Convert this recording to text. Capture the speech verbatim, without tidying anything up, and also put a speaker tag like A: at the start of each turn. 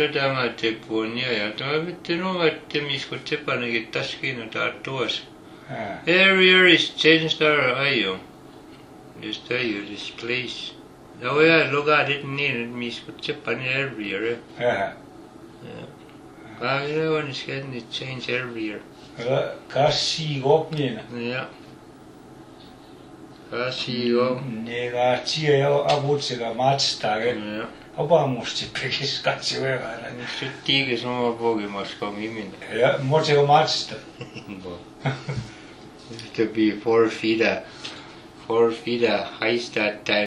A: dama te punia ya to te no te mis ko te pa ne taski no ta tos. Area is changed our ayo. This ayo this place. The way I look at it, need mis ko te pa ne area.
B: Yeah.
A: Ka ira one is getting it change area.
B: Ka si gop ni na.
A: Yeah. Ka si go.
B: Ne ga chi yo abu se ga match ta ge.
A: Yeah.
B: Aba mosti prekis ka chi we ga na.
A: Ni tige som bogi mas kom imin.
B: Ja, mo se ga match ta.
A: To be four feet, uh, four feet uh, high that time.